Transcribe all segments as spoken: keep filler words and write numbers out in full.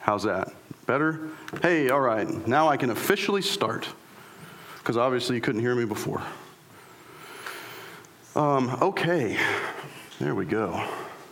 How's that? Better? Hey, all right. Now I can officially start, because obviously you couldn't hear me before. Um, okay. There we go.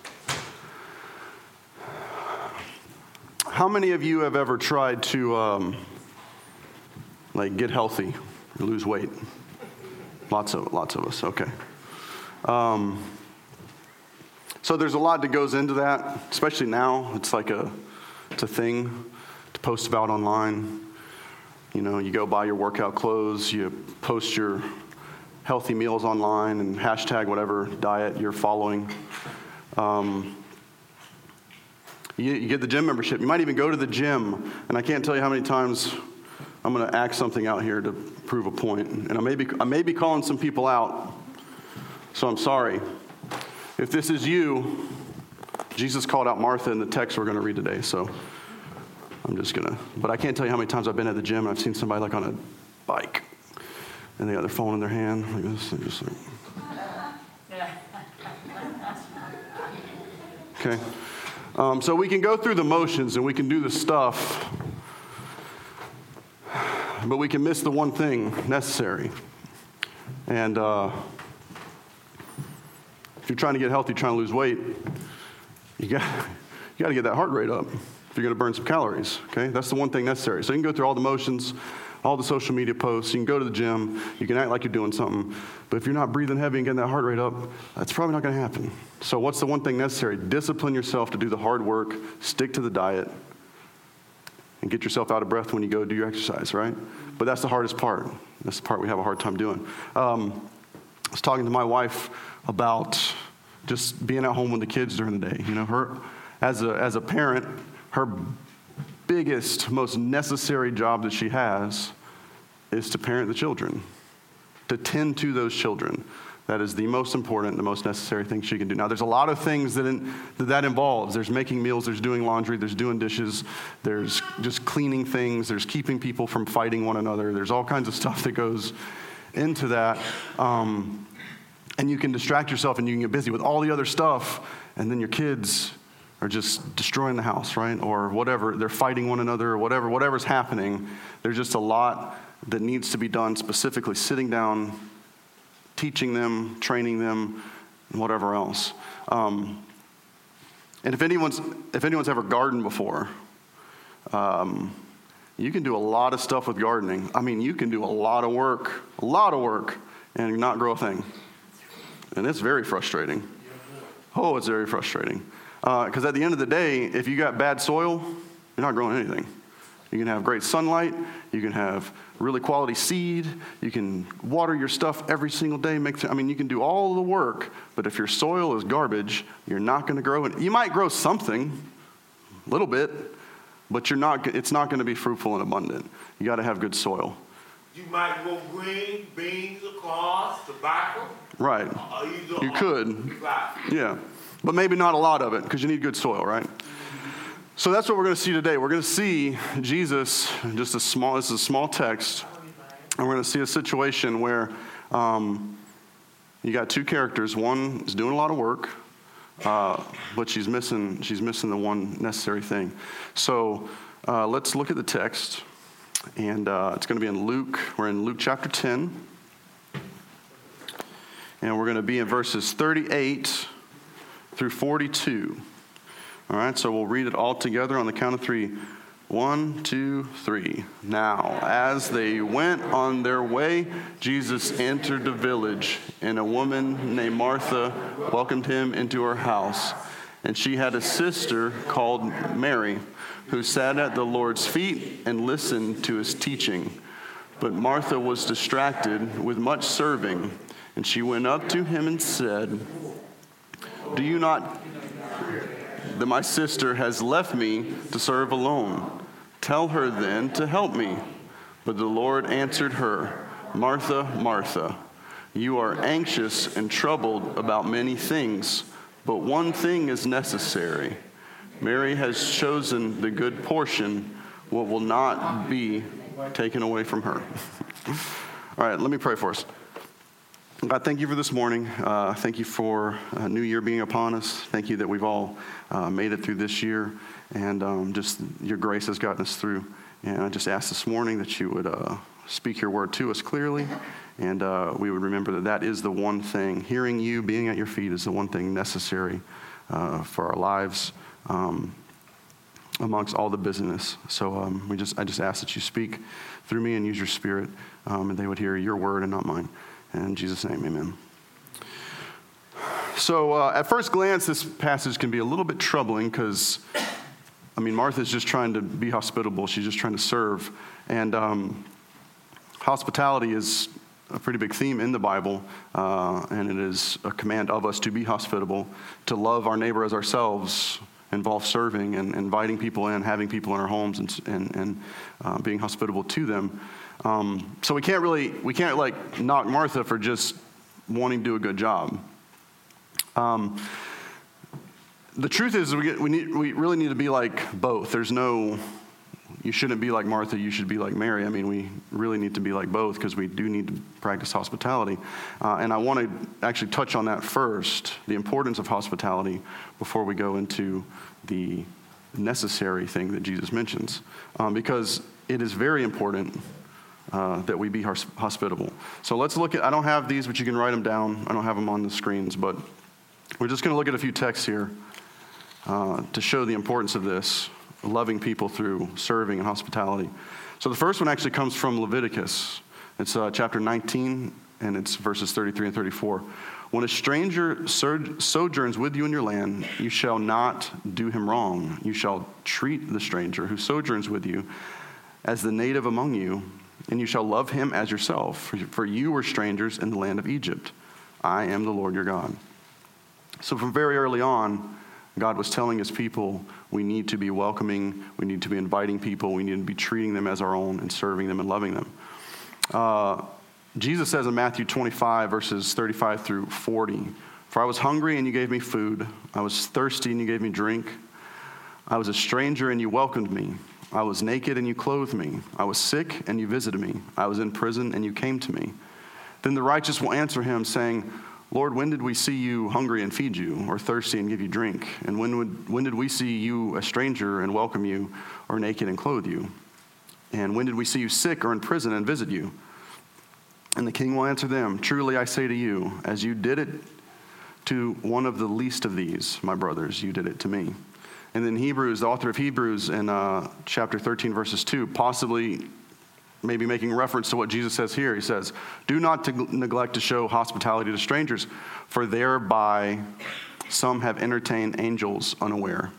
How many of you have ever tried to, um, like, get healthy or lose weight? Lots of lots of us. Okay. Um, so there's a lot that goes into that, especially now. It's like a it's a thing to post about online. You know, you go buy your workout clothes, you post your healthy meals online, and hashtag whatever diet you're following. Um, You, you get the gym membership. You might even go to the gym. And I can't tell you how many times I'm going to act something out here to prove a point. And I may be, I may be calling some people out. So I'm sorry. If this is you, Jesus called out Martha in the text we're going to read today. So I'm just going to. But I can't tell you how many times I've been at the gym and I've seen somebody like on a bike. And they got their phone in their hand like this. They're just like. Okay. Um, so we can go through the motions and we can do the stuff, but we can miss the one thing necessary. And uh, if you're trying to get healthy, trying to lose weight, you got you got to get that heart rate up if you're going to burn some calories. Okay, that's the one thing necessary. So you can go through all the motions, all the social media posts. You can go to the gym. You can act like you're doing something. But if you're not breathing heavy and getting that heart rate up, that's probably not going to happen. So what's the one thing necessary? Discipline yourself to do the hard work, stick to the diet, and get yourself out of breath when you go do your exercise, right? But that's the hardest part. That's the part we have a hard time doing. Um, I was talking to my wife about just being at home with the kids during the day. You know, her as a as a parent, her biggest, most necessary job that she has is to parent the children, to tend to those children. That is the most important, the most necessary thing she can do. Now, there's a lot of things that in, that, that involves. There's making meals, there's doing laundry, there's doing dishes, there's just cleaning things, there's keeping people from fighting one another. There's all kinds of stuff that goes into that. Um, and you can distract yourself and you can get busy with all the other stuff, and then your kids are just destroying the house, right? Or whatever, they're fighting one another or whatever, whatever's happening. There's just a lot that needs to be done, specifically sitting down, teaching them, training them, and whatever else. Um, and if anyone's if anyone's ever gardened before, um, you can do a lot of stuff with gardening. I mean, you can do a lot of work, a lot of work, and not grow a thing. And it's very frustrating. Oh, it's very frustrating. Because uh, at the end of the day, if you got bad soil, you're not growing anything. You can have great sunlight. You can have really quality seed. You can water your stuff every single day. Make th- I mean, you can do all the work. But if your soil is garbage, you're not going to grow it. You might grow something, a little bit, but you're not. It's not going to be fruitful and abundant. You got to have good soil. You might grow green beans across tobacco. Right. Uh, you could. Right. Yeah. But maybe not a lot of it because you need good soil, right? So that's what we're going to see today. We're going to see Jesus, just a small, this is a small text, and we're going to see a situation where um, you got two characters. One is doing a lot of work, uh, but she's missing, she's missing the one necessary thing. So uh, let's look at the text, and uh, it's going to be in Luke. We're in Luke chapter ten, and we're going to be in verses thirty-eight through forty-two. All right, so we'll read it all together on the count of three. One, two, three. Now, as they went on their way, Jesus entered the village, and a woman named Martha welcomed him into her house. And she had a sister called Mary, who sat at the Lord's feet and listened to his teaching. But Martha was distracted with much serving, and she went up to him and said, "Do you not that my sister has left me to serve alone? Tell her then to help me." But the Lord answered her, "Martha, Martha, you are anxious and troubled about many things, but one thing is necessary. Mary has chosen the good portion, what will not be taken away from her." All right, let me pray for us. God, thank you for this morning. Uh, thank you for a new year being upon us. Thank you that we've all uh, made it through this year, and um, just your grace has gotten us through. And I just ask this morning that you would uh, speak your word to us clearly, and uh, we would remember that that is the one thing. Hearing you, being at your feet, is the one thing necessary uh, for our lives um, amongst all the busyness. So um, we just, I just ask that you speak through me and use your Spirit, um, and they would hear your word and not mine. In Jesus' name, amen. So uh, at first glance, this passage can be a little bit troubling because, I mean, Martha's just trying to be hospitable. She's just trying to serve. And um, hospitality is a pretty big theme in the Bible, uh, and it is a command of us to be hospitable, to love our neighbor as ourselves, involve serving and inviting people in, having people in our homes, and, and, and uh, being hospitable to them. Um, so we can't really, we can't like knock Martha for just wanting to do a good job. Um, the truth is we, get, we, need, we really need to be like both. There's no, you shouldn't be like Martha, you should be like Mary. I mean, we really need to be like both because we do need to practice hospitality. Uh, and I want to actually touch on that first, the importance of hospitality, before we go into the necessary thing that Jesus mentions. Um, because it is very important Uh, that we be hospitable. So let's look at, I don't have these, but you can write them down. I don't have them on the screens, but we're just going to look at a few texts here uh, to show the importance of this, loving people through serving and hospitality. So the first one actually comes from Leviticus. It's uh, chapter nineteen, and it's verses thirty-three and thirty-four. When a stranger sojourns with you in your land, you shall not do him wrong. You shall treat the stranger who sojourns with you as the native among you, and you shall love him as yourself, for you were strangers in the land of Egypt. I am the Lord your God. So from very early on, God was telling his people, we need to be welcoming, we need to be inviting people, we need to be treating them as our own and serving them and loving them. Uh, Jesus says in Matthew twenty-five, verses thirty-five through forty, for I was hungry and you gave me food. I was thirsty and you gave me drink. I was a stranger and you welcomed me. I was naked and you clothed me. I was sick and you visited me. I was in prison and you came to me. Then the righteous will answer him, saying, Lord, when did we see you hungry and feed you, or thirsty and give you drink? And when would, when did we see you a stranger and welcome you, or naked and clothe you? And when did we see you sick or in prison and visit you? And the king will answer them, truly I say to you, as you did it to one of the least of these, my brothers, you did it to me. And then Hebrews, the author of Hebrews in uh, chapter thirteen, verses two, possibly maybe making reference to what Jesus says here. He says, do not to neglect to show hospitality to strangers, for thereby some have entertained angels unaware.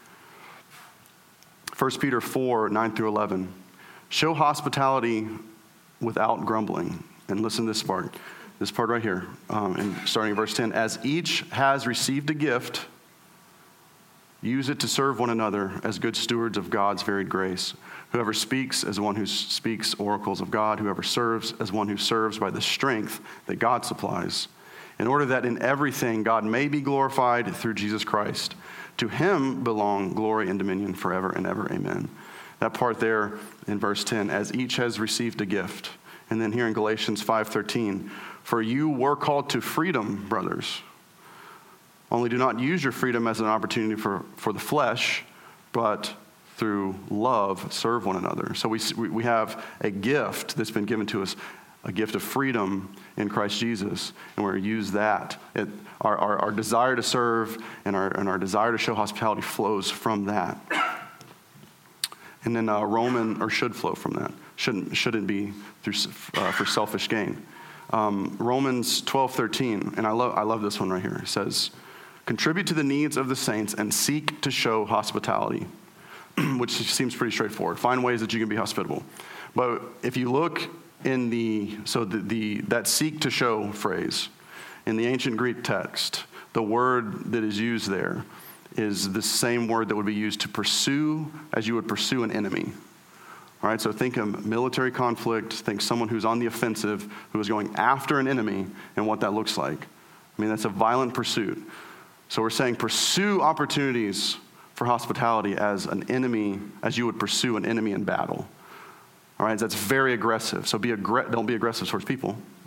First Peter four, nine through eleven, show hospitality without grumbling. And listen to this part, this part right here, um, and starting in verse ten, as each has received a gift, use it to serve one another as good stewards of God's varied grace. Whoever speaks as one who speaks oracles of God, whoever serves as one who serves by the strength that God supplies, in order that in everything God may be glorified through Jesus Christ. To him belong glory and dominion forever and ever. Amen. That part there in verse ten, as each has received a gift. And then here in Galatians five thirteen, for you were called to freedom, brothers. Only do not use your freedom as an opportunity for, for the flesh, but through love, serve one another. So we we have a gift that's been given to us, a gift of freedom in Christ Jesus, and we're to use that. It, our, our, our desire to serve and our, and our desire to show hospitality flows from that. And then uh, Roman, or should flow from that. Shouldn't, shouldn't be through uh, for selfish gain. Um, Romans twelve thirteen, and I love, I love this one right here. It says, contribute to the needs of the saints and seek to show hospitality, which seems pretty straightforward. Find ways that you can be hospitable. But if you look in the, so the, the that seek to show phrase, in the ancient Greek text, the word that is used there is the same word that would be used to pursue as you would pursue an enemy. All right, so think of military conflict, think someone who's on the offensive, who is going after an enemy, and what that looks like. I mean, that's a violent pursuit. So we're saying pursue opportunities for hospitality as an enemy, as you would pursue an enemy in battle. All right, that's very aggressive. So be aggr- don't be aggressive towards people.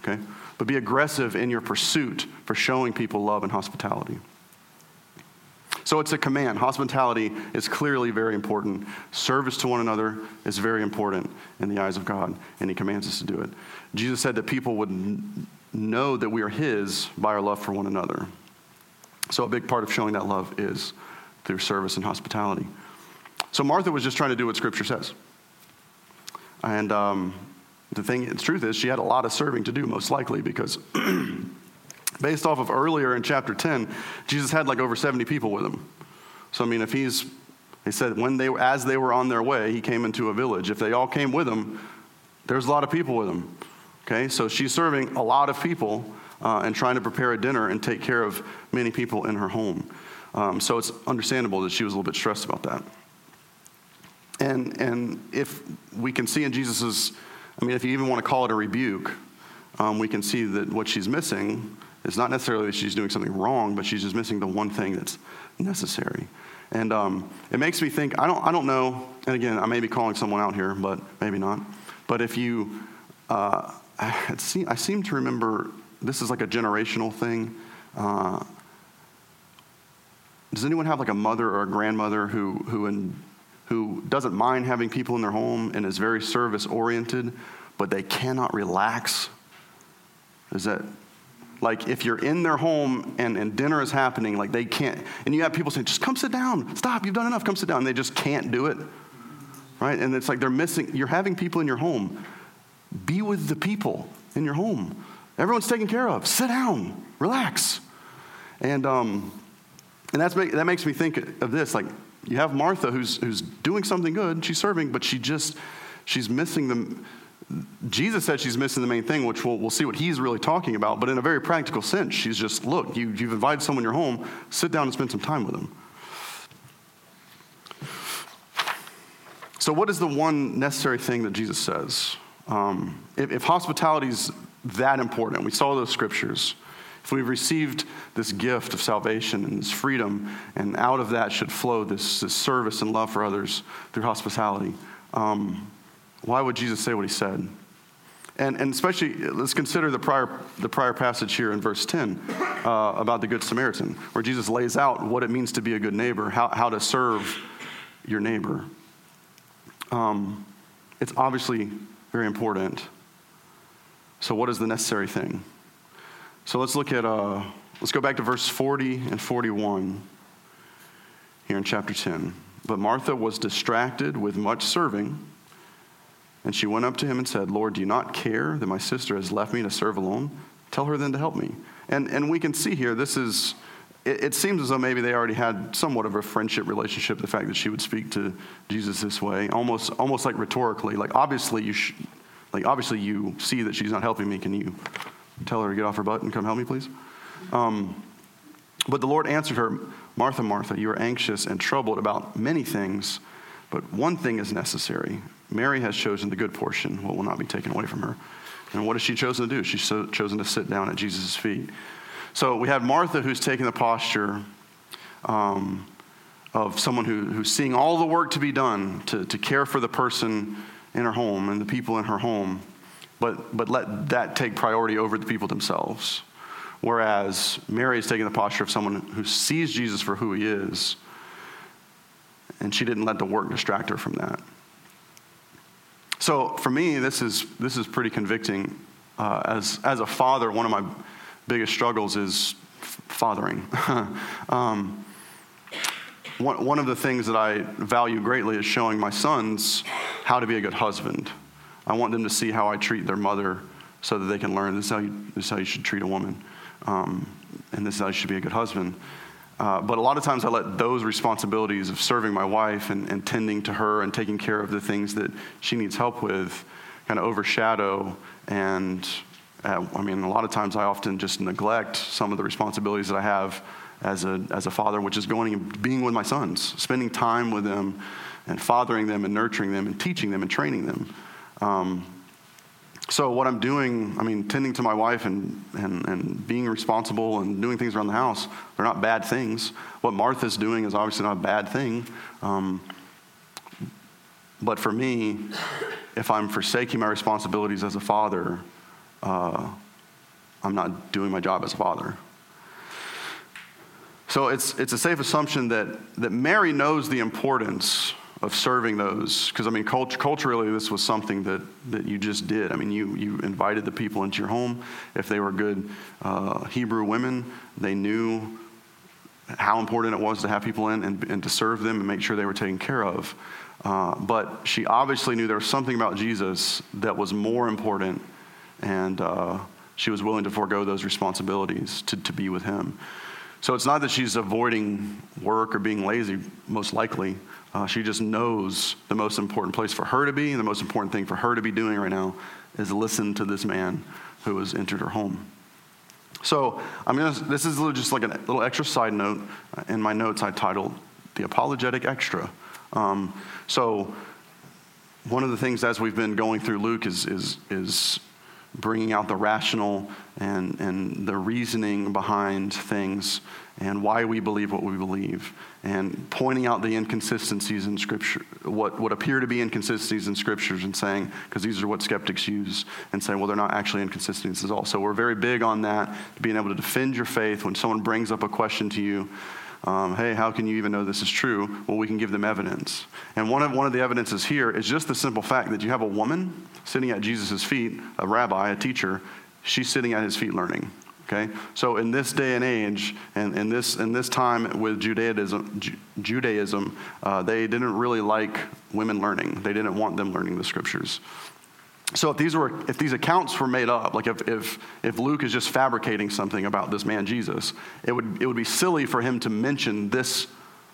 okay? But be aggressive in your pursuit for showing people love and hospitality. So it's a command. Hospitality is clearly very important. Service to one another is very important in the eyes of God, and he commands us to do it. Jesus said that people would n- know that we are his by our love for one another. So a big part of showing that love is through service and hospitality. So Martha was just trying to do what Scripture says. And um, the thing, the truth is, she had a lot of serving to do, most likely, because based off of earlier in chapter ten, Jesus had like over seventy people with him. So, I mean, if he's, he said when they, as they were on their way, he came into a village. If they all came with him, there's a lot of people with him. Okay, so she's serving a lot of people uh, and trying to prepare a dinner and take care of many people in her home. Um, so it's understandable that she was a little bit stressed about that. And and if we can see in Jesus's, I mean, if you even want to call it a rebuke, um, we can see that what she's missing is not necessarily that she's doing something wrong, but she's just missing the one thing that's necessary. And um, it makes me think, I don't I don't know, and again, I may be calling someone out here, but maybe not. But if you, uh, I, see, I seem to remember, this is like a generational thing. Uh, does anyone have like a mother or a grandmother who who in, who doesn't mind having people in their home and is very service-oriented, but they cannot relax? Is that, like, if you're in their home and, and dinner is happening, like they can't, and you have people saying, just come sit down, stop, you've done enough, come sit down, and they just can't do it, right? And it's like they're missing, you're having people in your home. Be with the people in your home. Everyone's taken care of. Sit down, relax. And um, and that's that makes me think of this, like, you have Martha who's who's doing something good, she's serving, but she just, she's missing them. Jesus said she's missing the main thing, which we'll, we'll see what he's really talking about, but in a very practical sense, she's just, look, you, you've invited someone in your home, sit down and spend some time with them. So what is the one necessary thing that Jesus says? Um, if, if hospitality is that important, we saw those scriptures, if we've received this gift of salvation and this freedom, and out of that should flow this, this service and love for others through hospitality, um, why would Jesus say what he said? And and especially, let's consider the prior the prior passage here in verse ten uh, about the Good Samaritan, where Jesus lays out what it means to be a good neighbor, how, how to serve your neighbor. Um, it's obviously very important. So what is the necessary thing? So let's look at, uh, let's go back to verse forty and forty-one here in chapter ten. But Martha was distracted with much serving, and she went up to him and said, Lord, do you not care that my sister has left me to serve alone? Tell her then to help me. And and we can see here, this is, it, it seems as though maybe they already had somewhat of a friendship relationship, the fact that she would speak to Jesus this way, almost almost like rhetorically, like obviously you sh- like obviously you see that she's not helping me, can you tell her to get off her butt and come help me, please? Um, but the Lord answered her, Martha, Martha, you are anxious and troubled about many things, but one thing is necessary. Mary has chosen the good portion, what will not be taken away from her. And what has she chosen to do? She's so chosen to sit down at Jesus' feet. So we have Martha, who's taking the posture um, of someone who, who's seeing all the work to be done to, to care for the person in her home and the people in her home, but, but let that take priority over the people themselves. Whereas Mary is taking the posture of someone who sees Jesus for who he is, and she didn't let the work distract her from that. So for me, this is this is pretty convicting. Uh, as as a father, one of my biggest struggles is f- fathering. um, one one of the things that I value greatly is showing my sons how to be a good husband. I want them to see how I treat their mother, so that they can learn this is how you, this is how you should treat a woman, um, and this is how you should be a good husband. Uh, but a lot of times I let those responsibilities of serving my wife and, and tending to her and taking care of the things that she needs help with kind of overshadow. And uh, I mean, a lot of times I often just neglect some of the responsibilities that I have as a as a father, which is going and being with my sons, spending time with them and fathering them and nurturing them and teaching them and training them. Um, So what I'm doing, I mean, tending to my wife and, and, and being responsible and doing things around the house, they're not bad things. What Martha's doing is obviously not a bad thing. Um, but for me, if I'm forsaking my responsibilities as a father, uh, I'm not doing my job as a father. So it's it's a safe assumption that that Mary knows the importance of serving those, because I mean, cult- culturally, this was something that, that you just did. I mean, you you invited the people into your home. If they were good uh, Hebrew women, they knew how important it was to have people in and, and to serve them and make sure they were taken care of. Uh, but she obviously knew there was something about Jesus that was more important, and uh, she was willing to forego those responsibilities to, to be with him. So it's not that she's avoiding work or being lazy, most likely. Uh, she just knows the most important place for her to be, and the most important thing for her to be doing right now is listen to this man who has entered her home. So I'm gonna, this is just like a little extra side note. In my notes, I titled The Apologetic Extra. Um, so one of the things as we've been going through Luke is is is bringing out the rational and, and the reasoning behind things and why we believe what we believe, and pointing out the inconsistencies in Scripture, what, what appear to be inconsistencies in Scriptures, and saying, because these are what skeptics use, and saying, well, they're not actually inconsistencies at all. So we're very big on that, being able to defend your faith when someone brings up a question to you. Um, hey, how can you even know this is true? Well, we can give them evidence. And one of one of the evidences here is just the simple fact that you have a woman sitting at Jesus' feet, a rabbi, a teacher. She's sitting at his feet learning. Okay, so in this day and age, and in this in this time with Judaism, Ju- Judaism, uh, they didn't really like women learning. They didn't want them learning the Scriptures. So if these were if these accounts were made up, like if if if Luke is just fabricating something about this man Jesus, it would it would be silly for him to mention this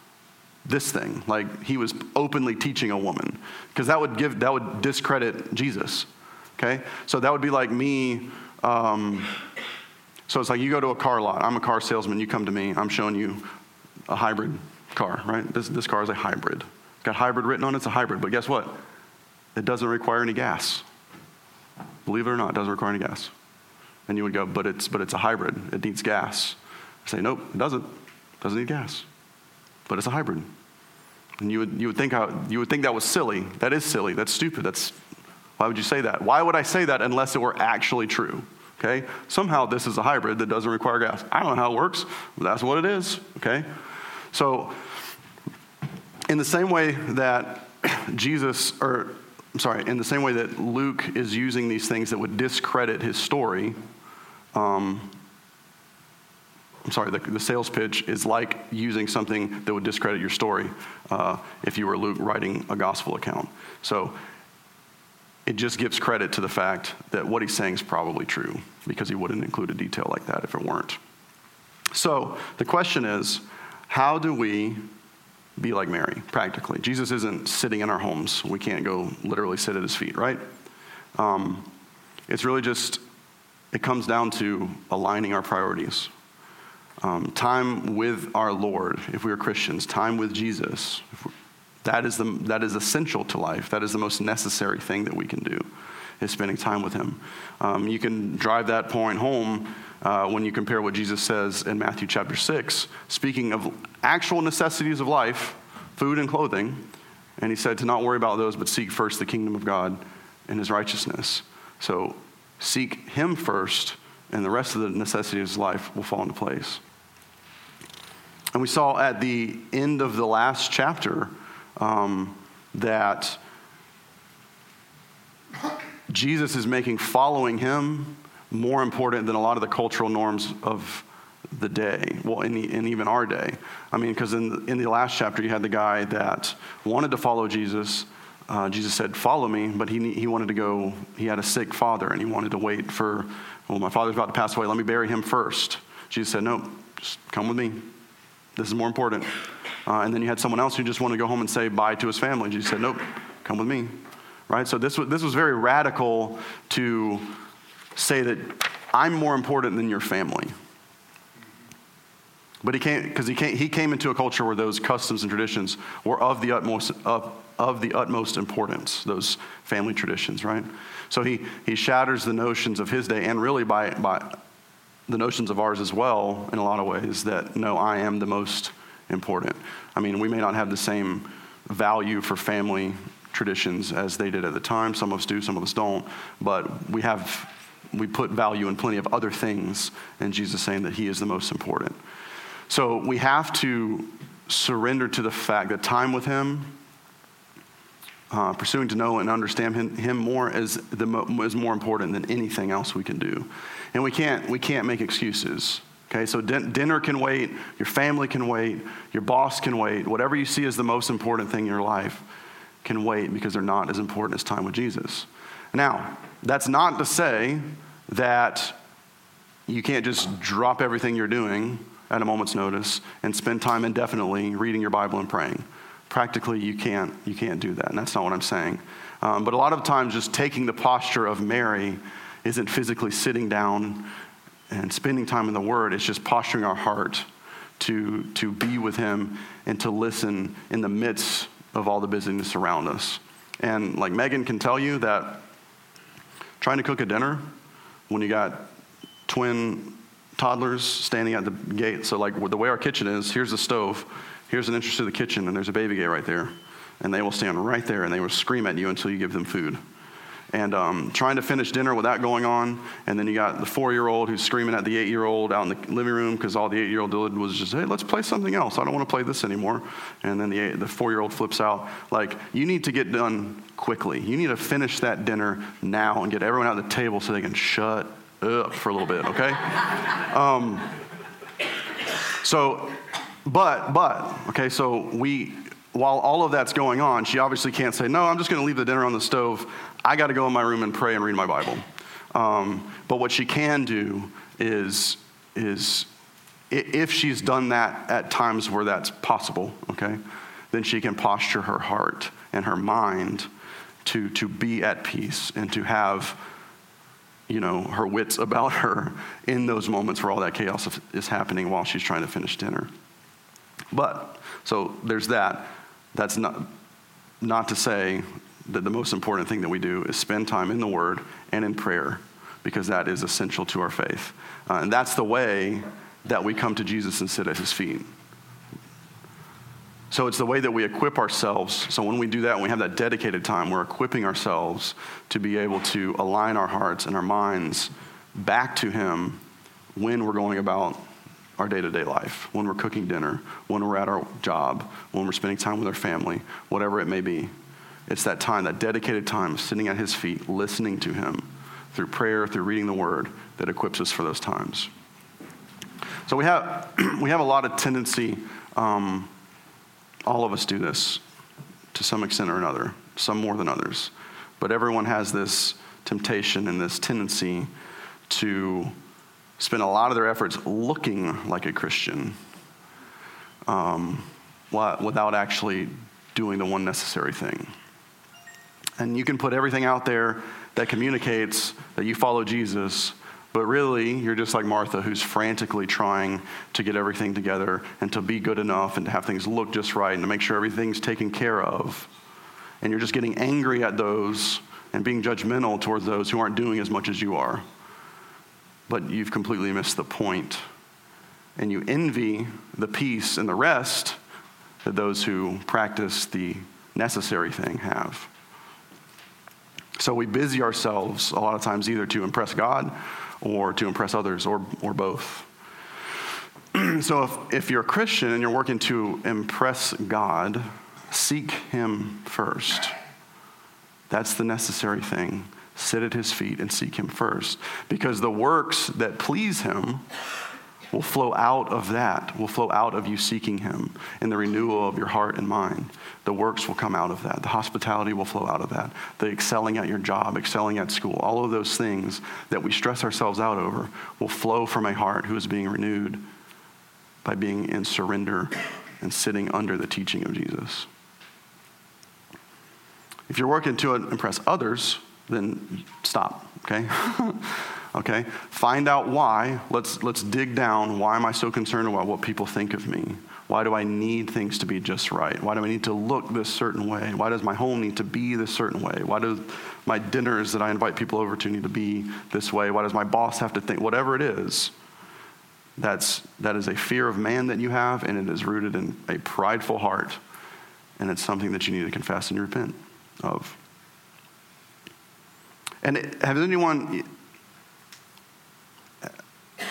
this thing, like he was openly teaching a woman, because that would give that would discredit Jesus. Okay, so that would be like me. Um, so it's like you go to a car lot. I'm a car salesman. You come to me. I'm showing you a hybrid car, right? This this car is a hybrid. It's got hybrid written on it. It's a hybrid, but guess what? It doesn't require any gas. Believe it or not, it doesn't require any gas. And you would go, but it's but it's a hybrid. It needs gas. I say, nope, it doesn't. It doesn't need gas. But it's a hybrid. And you would you would think how you would think that was silly. That is silly. That's stupid. That's why would you say that? Why would I say that unless it were actually true? Okay? Somehow this is a hybrid that doesn't require gas. I don't know how it works, but that's what it is. Okay? So in the same way that Jesus, or I'm sorry, in the same way that Luke is using these things that would discredit his story, um, I'm sorry, the, the sales pitch is like using something that would discredit your story uh, if you were Luke writing a gospel account. So it just gives credit to the fact that what he's saying is probably true, because he wouldn't include a detail like that if it weren't. So the question is, how do we be like Mary, practically? Jesus isn't sitting in our homes. We can't go literally sit at his feet, right? Um, it's really just, it comes down to aligning our priorities. Um, time with our Lord, if we are Christians, time with Jesus, if we, that is the that is essential to life. That is the most necessary thing that we can do, is spending time with him. Um, you can drive that point home uh, when you compare what Jesus says in Matthew chapter six, speaking of actual necessities of life, food and clothing, and he said to not worry about those, but seek first the kingdom of God and his righteousness. So seek him first, and the rest of the necessities of life will fall into place. And we saw at the end of the last chapter um, that Jesus is making following him more important than a lot of the cultural norms of the day, well, in, the, in even our day. I mean, because in, in the last chapter, you had the guy that wanted to follow Jesus. Uh, Jesus said, follow me, but he he wanted to go, he had a sick father, and he wanted to wait for, well, my father's about to pass away, let me bury him first. Jesus said, no, just come with me. This is more important. Uh, and then you had someone else who just wanted to go home and say bye to his family. Jesus said, nope, come with me. Right? So this was, this was very radical to say that I'm more important than your family. But he came, because he came, he came into a culture where those customs and traditions were of the utmost of, of the utmost importance, those family traditions, right? So he he shatters the notions of his day, and really by by the notions of ours as well, in a lot of ways, that no, I am the most important. I mean, we may not have the same value for family traditions as they did at the time. Some of us do, some of us don't. But we have we put value in plenty of other things, and Jesus is saying that he is the most important. So we have to surrender to the fact that time with him, uh, pursuing to know and understand him, him more is, the mo- is more important than anything else we can do. And we can't, we can't make excuses. Okay, so din- dinner can wait, your family can wait, your boss can wait, whatever you see as the most important thing in your life can wait because they're not as important as time with Jesus. Now, that's not to say that you can't just drop everything you're doing at a moment's notice and spend time indefinitely reading your Bible and praying. Practically, you can't, you can't do that, and that's not what I'm saying. Um, but a lot of times, just taking the posture of Mary isn't physically sitting down and spending time in the Word. It's just posturing our heart to, to be with him and to listen in the midst of all the busyness around us. And like Megan can tell you that trying to cook a dinner when you got twin toddlers standing at the gate. So like the way our kitchen is, here's the stove, here's an entrance to the kitchen, and there's a baby gate right there. And they will stand right there and they will scream at you until you give them food. And um, trying to finish dinner with that going on, and then you got the four-year-old who's screaming at the eight-year-old out in the living room because all the eight-year-old did was just, hey, let's play something else. I don't want to play this anymore. And then the eight, the four-year-old flips out. Like, you need to get done quickly. You need to finish that dinner now and get everyone at the table so they can shut up for a little bit, okay? um, so, but, but, okay, so we... While all of that's going on, she obviously can't say, no, I'm just going to leave the dinner on the stove. I got to go in my room and pray and read my Bible. Um, but what she can do is, is if she's done that at times where that's possible, okay, then she can posture her heart and her mind to, to be at peace and to have, you know, her wits about her in those moments where all that chaos is happening while she's trying to finish dinner. But, so there's that. That's not not to say that the most important thing that we do is spend time in the Word and in prayer, because that is essential to our faith. Uh, and that's the way that we come to Jesus and sit at his feet. So it's the way that we equip ourselves. So when we do that, when we have that dedicated time, we're equipping ourselves to be able to align our hearts and our minds back to him when we're going about our day-to-day life, when we're cooking dinner, when we're at our job, when we're spending time with our family, whatever it may be. It's that time, that dedicated time, sitting at his feet, listening to him through prayer, through reading the Word, that equips us for those times. So we have we have a lot of tendency, um, all of us do this to some extent or another, some more than others, but everyone has this temptation and this tendency to spend a lot of their efforts looking like a Christian um, without actually doing the one necessary thing. And you can put everything out there that communicates that you follow Jesus, but really you're just like Martha, who's frantically trying to get everything together and to be good enough and to have things look just right and to make sure everything's taken care of. And you're just getting angry at those and being judgmental towards those who aren't doing as much as you are. But you've completely missed the point. And you envy the peace and the rest that those who practice the necessary thing have. So we busy ourselves a lot of times either to impress God or to impress others, or, or both. So if, if you're a Christian and you're working to impress God, seek him first. That's the necessary thing. Sit at his feet and seek him first. Because the works that please him will flow out of that, will flow out of you seeking him in the renewal of your heart and mind. The works will come out of that. The hospitality will flow out of that. The excelling at your job, excelling at school, all of those things that we stress ourselves out over will flow from a heart who is being renewed by being in surrender and sitting under the teaching of Jesus. If you're working to impress others, then stop, okay? Okay? Find out why. Let's let's dig down. Why am I so concerned about what people think of me? Why do I need things to be just right? Why do I need to look this certain way? Why does my home need to be this certain way? Why do my dinners that I invite people over to need to be this way? Why does my boss have to think? Whatever it is, that's that is a fear of man that you have, and it is rooted in a prideful heart, and it's something that you need to confess and repent of. And has anyone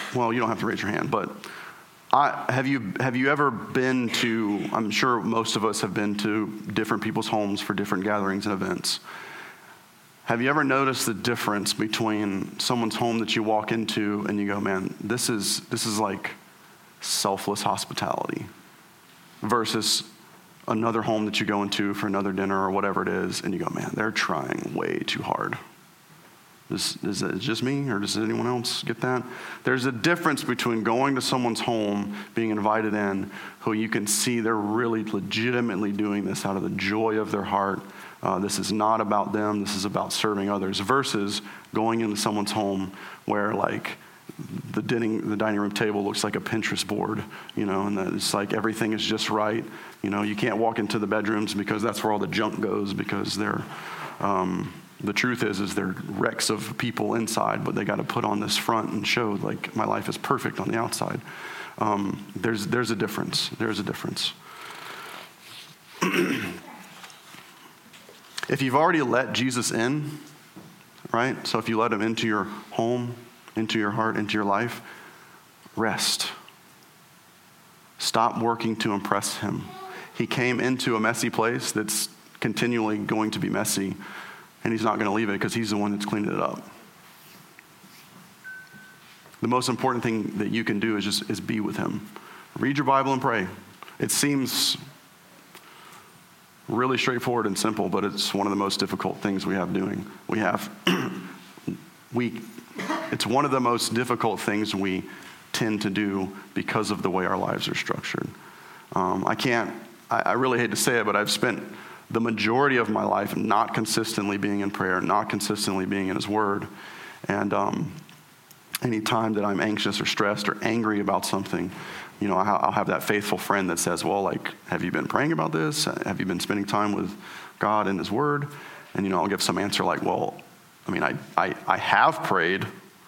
well, you don't have to raise your hand, but I, have you have you ever been to, I'm sure most of us have been to different people's homes for different gatherings and events. Have you ever noticed the difference between someone's home that you walk into and you go, man, this is this is like selfless hospitality versus another home that you go into for another dinner or whatever it is, and you go, man, they're trying way too hard. Is, is it just me, or does anyone else get that? There's a difference between going to someone's home, being invited in, who you can see they're really legitimately doing this out of the joy of their heart. Uh, this is not about them. This is about serving others, versus going into someone's home where, like, the dining the dining room table looks like a Pinterest board, you know, and it's like everything is just right. You know, you can't walk into the bedrooms because that's where all the junk goes, because they're. Um, The truth is, is they're wrecks of people inside, but they got to put on this front and show, like, my life is perfect on the outside. Um, there's there's a difference. There's a difference. If you've already let Jesus in, right? So if you let him into your home, into your heart, into your life, rest. Stop working to impress him. He came into a messy place that's continually going to be messy. And he's not going to leave it because he's the one that's cleaning it up. The most important thing that you can do is just is be with him. Read your Bible and pray. It seems really straightforward and simple, but it's one of the most difficult things we have doing. We have, we, it's one of the most difficult things we tend to do because of the way our lives are structured. Um, I can't, I, I really hate to say it, but I've spent the majority of my life not consistently being in prayer, not consistently being in his word. And um, any time that I'm anxious or stressed or angry about something, you know, I'll have that faithful friend that says, well, like, have you been praying about this? Have you been spending time with God and his word? And, you know, I'll give some answer like, well, I mean, I, I, I have prayed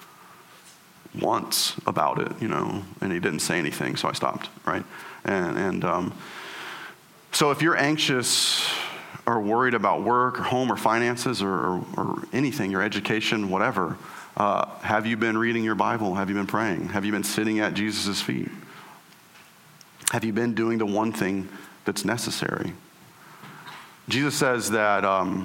once about it, you know, and he didn't say anything, so I stopped, right? And, and um, so if you're anxious or worried about work or home or finances or, or, or anything, your education, whatever, uh, have you been reading your Bible? Have you been praying? Have you been sitting at Jesus' feet? Have you been doing the one thing that's necessary? Jesus says that um,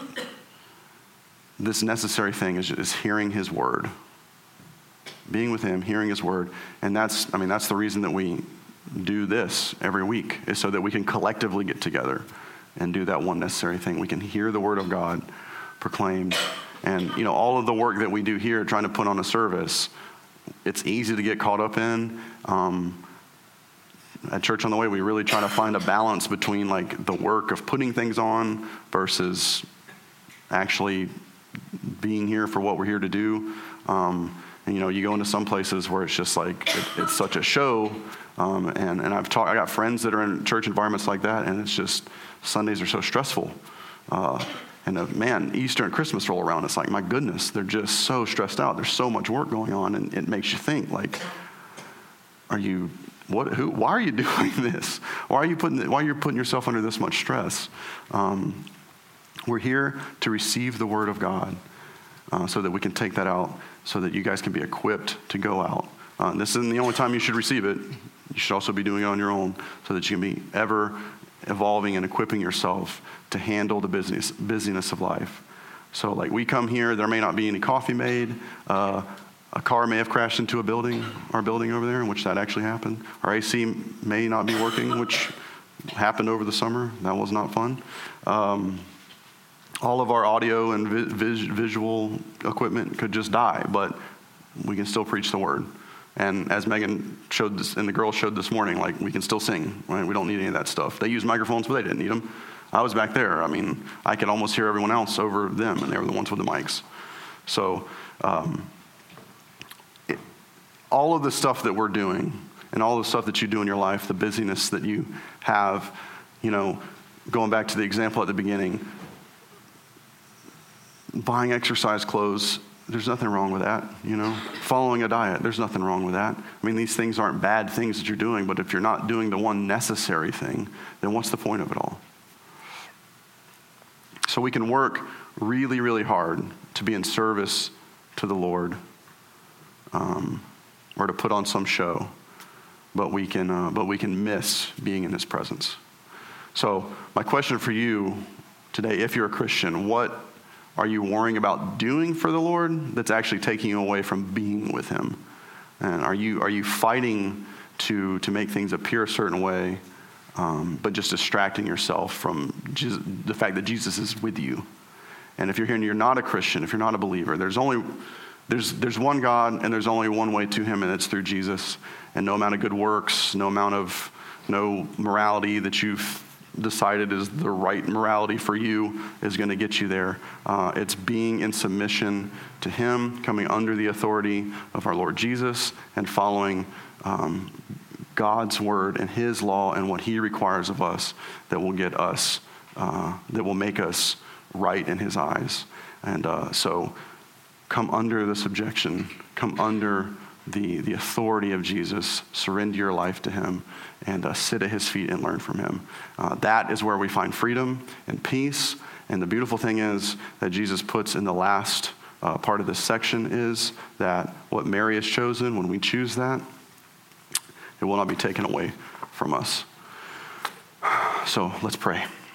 this necessary thing is, is hearing his word. Being with him, hearing his word. And that's, I mean, that's the reason that we do this every week, is so that we can collectively get together and do that one necessary thing. We can hear the word of God proclaimed. And, you know, all of the work that we do here trying to put on a service, it's easy to get caught up in. Um, at Church on the Way, we really try to find a balance between, like, the work of putting things on versus actually being here for what we're here to do. Um, and, you know, you go into some places where it's just like, it, it's such a show. Um, and, and I've talked, I got friends that are in church environments like that, and it's just, Sundays are so stressful. Uh, and uh, man, Easter and Christmas roll around. It's like, my goodness, they're just so stressed out. There's so much work going on, and it makes you think, like, are you, what, who, why are you doing this? Why are you putting, why are you putting yourself under this much stress? Um, we're here to receive the word of God uh, so that we can take that out, so that you guys can be equipped to go out. Uh, this isn't the only time you should receive it. You should also be doing it on your own, so that you can be ever evolving and equipping yourself to handle the business, busyness of life. So, like, we come here, there may not be any coffee made. Uh, a car may have crashed into a building, our building over there, in which that actually happened. Our A C may not be working, which happened over the summer. That was not fun. Um, all of our audio and vi- vis- visual equipment could just die, but we can still preach the word. And as Megan showed this, and the girls showed this morning, like, we can still sing, right? We don't need any of that stuff. They use microphones, but they didn't need them. I was back there. I mean, I could almost hear everyone else over them, and they were the ones with the mics. So um, it, all of the stuff that we're doing and all the stuff that you do in your life, the busyness that you have, you know, going back to the example at the beginning, buying exercise clothes, there's nothing wrong with that, you know. Following a diet, there's nothing wrong with that. I mean, these things aren't bad things that you're doing, but if you're not doing the one necessary thing, then what's the point of it all? So we can work really, really hard to be in service to the Lord. Um, or to put on some show, but we can, uh, but we can miss being in his presence. So my question for you today, if you're a Christian, what are you worrying about doing for the Lord that's actually taking you away from being with him? And are you are you fighting to to make things appear a certain way, um, but just distracting yourself from Jesus, the fact that Jesus is with you? And if you're here and you're not a Christian, if you're not a believer, there's only there's there's one God, and there's only one way to him, and it's through Jesus. And no amount of good works, no amount of no morality that you've decided is the right morality for you is going to get you there. Uh, it's being in submission to him, coming under the authority of our Lord Jesus, and following um, God's word and his law and what he requires of us that will get us, uh, that will make us right in his eyes. And uh, so come under the subjection, come under the, the authority of Jesus, surrender your life to him, and uh, sit at his feet and learn from him. Uh, that is where we find freedom and peace. And the beautiful thing is that Jesus puts in the last uh, part of this section is that what Mary has chosen, when we choose that, it will not be taken away from us. So let's pray.